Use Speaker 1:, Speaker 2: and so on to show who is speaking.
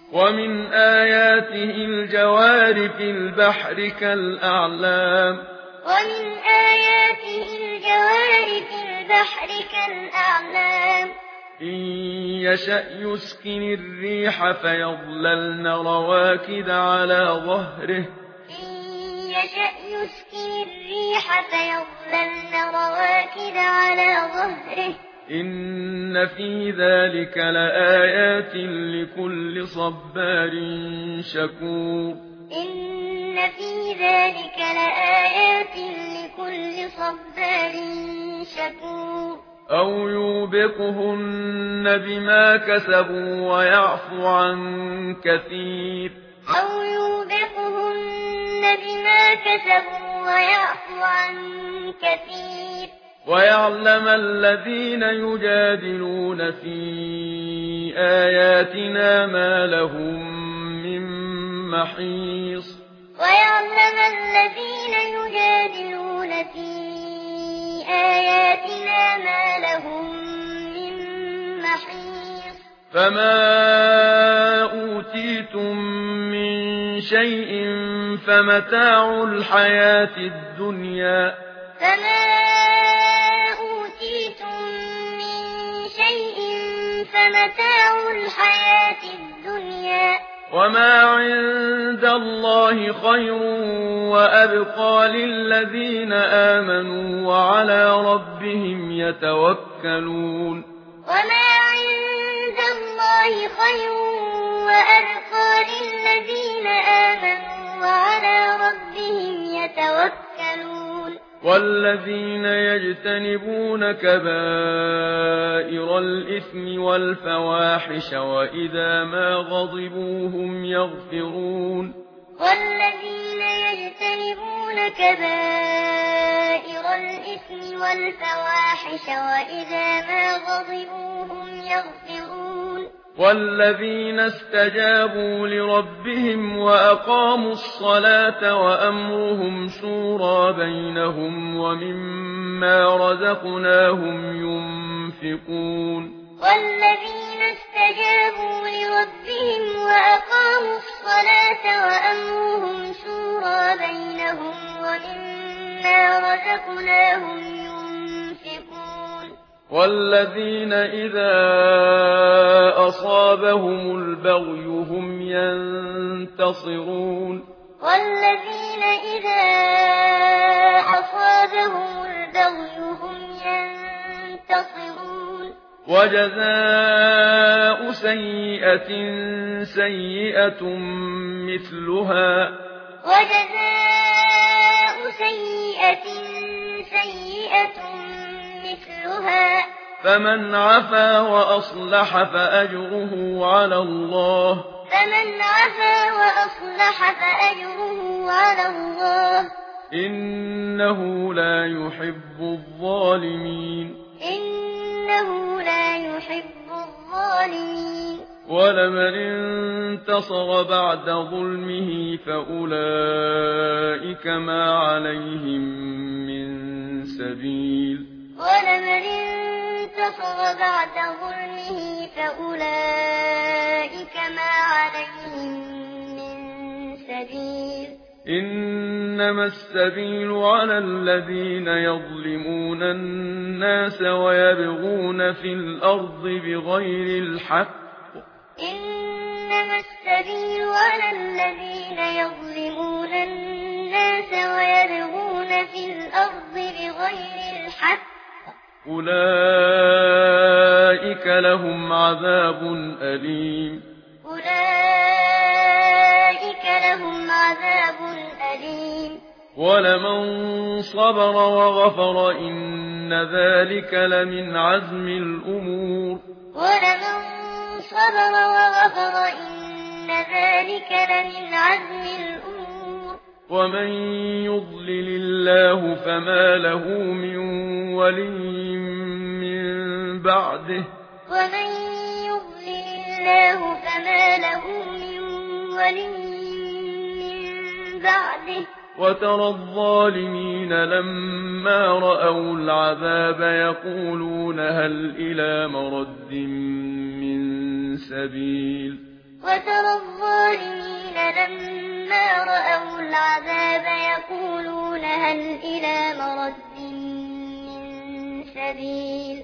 Speaker 1: ومن آياته الجوار في البحر كالأعلام
Speaker 2: ومن آياته الجوار في البحر كالأعلام
Speaker 1: إن يشأ يسكن الريح فيظللن رواكد على ظهره
Speaker 2: إن يشأ يسكن الريح فيظللن رواكد على ظهره
Speaker 1: إن في ذلك لآيات لكل صبار شكور
Speaker 2: إن في ذلك لآيات لكل صبار شكور
Speaker 1: أو يوبقهن بما كسبوا ويعفو عن كثير
Speaker 2: أو يوبقهن بما كسبوا ويعفو عن كثير
Speaker 1: ويعلم الذين يجادلون في آياتنا ما لهم من محيص
Speaker 2: ويعلم الذين يجادلون في آياتنا ما لهم من محيص
Speaker 1: فما أوتيتم من شيء فمتاع الحياة الدنيا
Speaker 2: فمتاع الحياة الدنيا
Speaker 1: وما عند الله خير وأبقى للذين آمنوا وعلى ربهم يتوكلون
Speaker 2: وما عند الله خير وأبقى للذين آمنوا وعلى ربهم يتوكلون
Speaker 1: والذين يجتنبون كبائر الإثم والفواحش وإذا ما غضبوا هم يغفرون
Speaker 2: والذين يجتنبون كبائر الإثم والفواحش وإذا ما غضبوا هم يغفرون
Speaker 1: والذين استجابوا لربهم وأقاموا الصلاة وأمرهم شورى بينهم ومما رزقناهم ينفقون
Speaker 2: والذين استجابوا لربهم وأقاموا الصلاة وأمرهم شورى بينهم ومما رزقناهم ينفقون
Speaker 1: والذين إذا أصابهم البغي هم ينتصرون
Speaker 2: والذين إذا أصابهم البغي هم ينتصرون
Speaker 1: وجزاء سيئة سيئة مثلها
Speaker 2: وجزاء سيئة سيئة مثلها
Speaker 1: فمن عفا وأصلح فأجره على الله
Speaker 2: فمن عفا وأصلح فأجره على الله
Speaker 1: إنه لا يحب الظالمين
Speaker 2: إنه لا يحب الظالمين
Speaker 1: ولمن انتصر بعد ظلمه فأولئك ما عليهم من سبيل
Speaker 2: ولمن انتصر بعد ظلمه فأولئك ما عليهم من سبيل
Speaker 1: إنما السبيل على الذين يظلمون الناس ويبغون في الأرض بغير الحق
Speaker 2: إنما السبيل على الذين يظلمون الناس ويبغون في الأرض بغير الحق
Speaker 1: أولئك لهم عذاب أليم
Speaker 2: أولئك لهم عذاب أليم
Speaker 1: ولمن صبر وغفر إن ذلك لمن عزم الأمور
Speaker 2: ولمن صبر وغفر إن ذلك لمن عزم الأمور
Speaker 1: ومن يضلل الله فما له من ولي من بعده
Speaker 2: ومن يضلل الله فما له من ولي من بعده
Speaker 1: وترى الظالمين لما رأوا العذاب يقولون هل إلى مرد من سبيل
Speaker 2: وترى الظالمين لما رأوا العذاب يقولون هل إلى مرد من سبيل